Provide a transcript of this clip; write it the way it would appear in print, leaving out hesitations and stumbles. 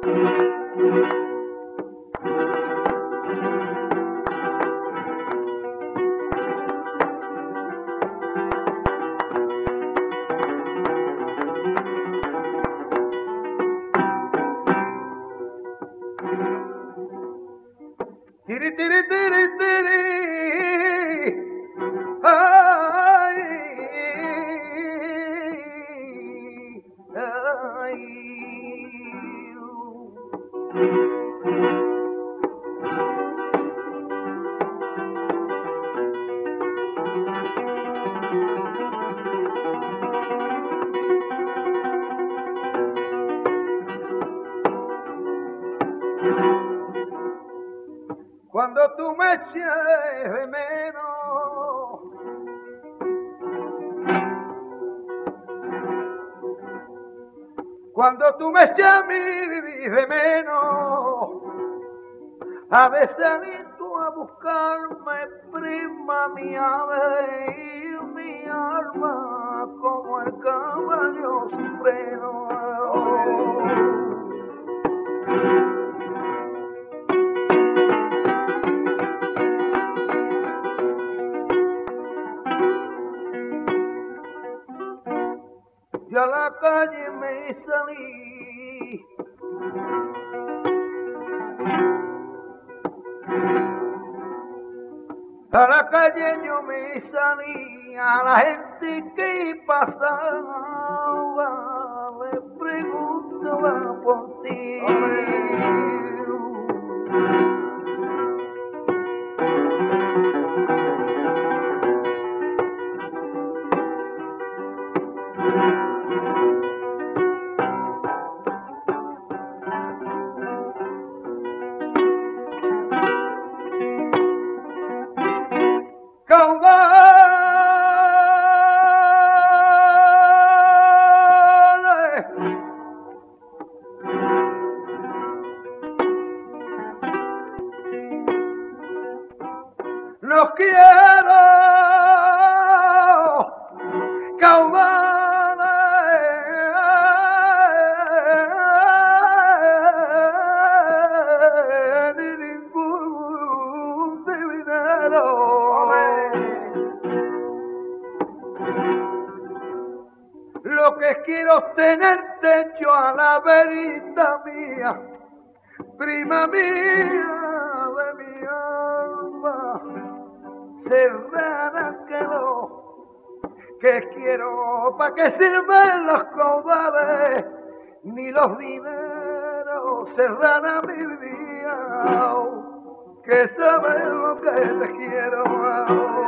Tiri, tiri, tiri, tiri. Ay, ay. Cuando tú me eches de menos, cuando tú me eches a mí de menos, ha de salir tú a buscarme, prima mi ave y mi alma como el caballo supremo. Yo a la calle me salí, a la calle yo me salí, a la gente que pasaba le preguntaba por ti. Caudales, los quiero, caudales, ni ningún divinero. Lo que quiero es tener techo a la verita mía, prima mía de mi alma, serrana que quiero, ¿para qué sirven los caudales ni los dineros? Serrana mi vida, que sabes lo que te quiero.